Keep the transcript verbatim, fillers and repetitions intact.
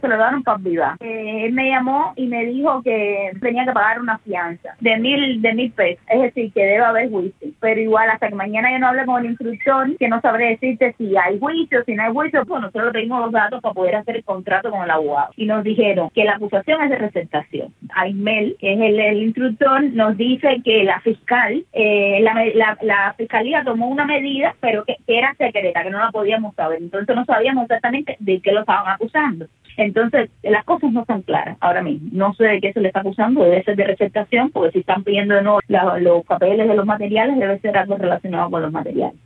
se lo daron para viva. Eh, él me llamó y me dijo que tenía que pagar una fianza de mil, de mil pesos, es decir, que debe haber juicio. Pero igual, hasta que mañana yo no hable con el instructor, que no sabré decirte si hay juicio, si no hay juicio, pues nosotros pedimos los datos para poder hacer el contrato con el abogado. Y nos dijeron que la acusación es de receptación. Aismel, que es el, el instructor, nos dice que la fiscal, eh, la, la, la fiscalía tomó una medida, pero que, que era secreta, que no la podíamos saber. Entonces no sabíamos exactamente de qué lo estaban acusando. Entonces, las cosas no están claras ahora mismo. No sé de qué se le está acusando, debe ser de receptación, porque si están pidiendo de nuevo la, los papeles de los materiales, debe ser algo relacionado con los materiales.